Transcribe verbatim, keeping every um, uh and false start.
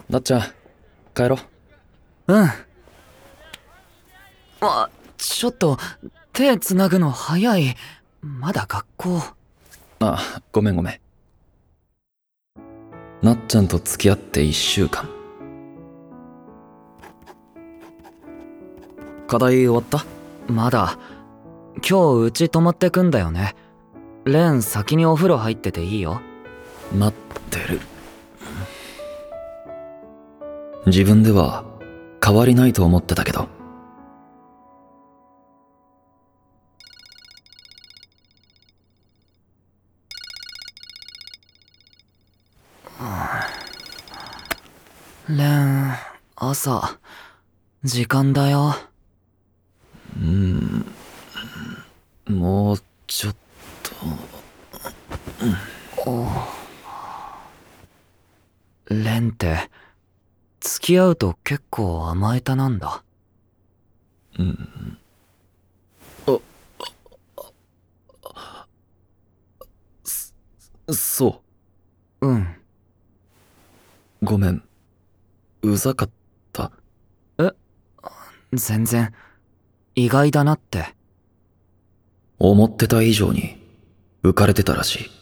なっちゃん、帰ろ。 うん。あ、ちょっと、手つなぐの早い。まだ学校。 あ、ごめんごめん。なっちゃんと付き合っていっしゅうかん。課題終わった？ まだ。今日うち泊まってくんだよね。レン先にお風呂入ってていいよ。 待ってる。自分では変わりないと思ってたけど。 レン、朝、時間だよ。 うーん、もうちょっと。 レンって、付き合うと結構甘えたなんだ。 うん。あ、そ、そうん。 う。ごめん。うざかった？ え、全然、意外だなって。 思ってた以上に浮かれてたらしい。